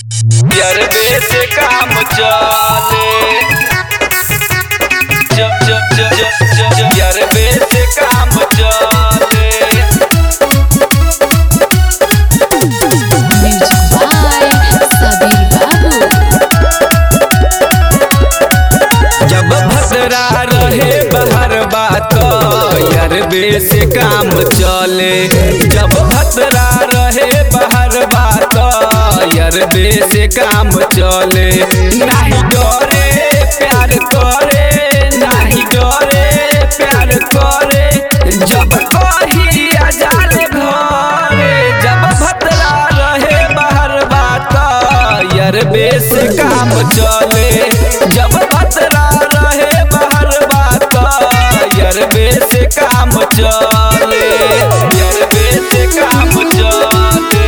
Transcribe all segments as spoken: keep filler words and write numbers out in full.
यरबे से काम चले जब जब जब जब जब जब यरबे से काम चले। म्यूजिक बाय सबीर बाबू। जब भद्रा रहे बाहर बात यरबे से काम चले। जब भद्रा रहे बाहर बात यरबे से काम चले। नहीं डरे प्यार करे नहीं डरे प्यार करे जब कही आजाद घरे। जब भद्रा रहे बाहर बात यरबे से काम चले। जब भद्रा रहे बाहर बात यरबे से काम चले यरबे से काम चले।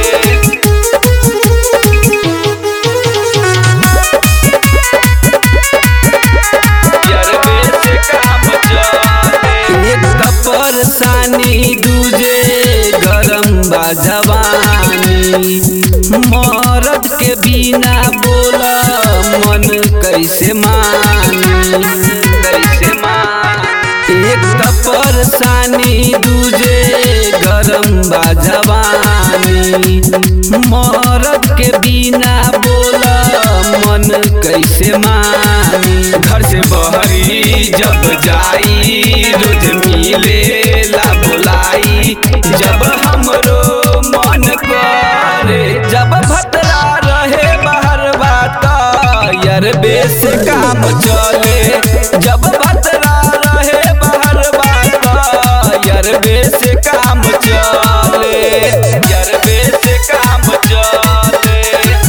यरबे से काम चले। एक परेशानी दूजे गरम बा जवानी। मरद के बिना बोला मन कैसे मानी कैसे मानी। एक परेशानी दूजे गरम बा जवानी। मरद के बिना बोला मन कैसे मानी। घर से बहरी जब जाई रोज मिले ला बुलाई। जब हमरो मन करे जब भद्रा रहे बाहर बात यरबे से काम चले। जब भद्रा रहे बाहर बात यरबे से काम चले यरबे से काम चले।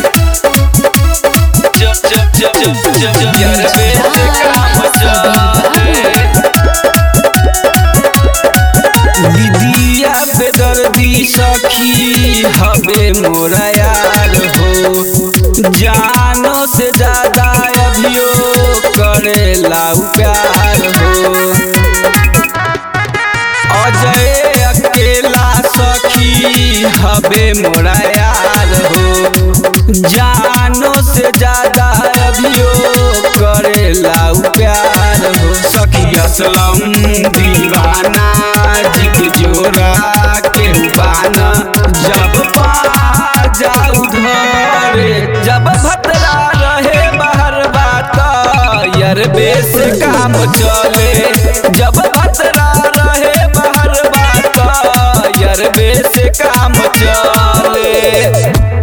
जब जब जब जब जब जब यरबे से काम चले। दीदिया बेदर्दी सखी हबे मोरा यार हो। जानो से ज्यादा अभियो करेला प्यार हो। अजय अकेला सखी हबे मोरा यार हो। जानो से ज्यादा अभियो करेला प्यार हो। सखी असलम दीवाना जिक जोरा के बाना। जब जाऊ धरे जब भद्रा रहे बाहर बात यरबे से काम चले। जब भद्रा रहे बाहर बात यरबे से काम चले।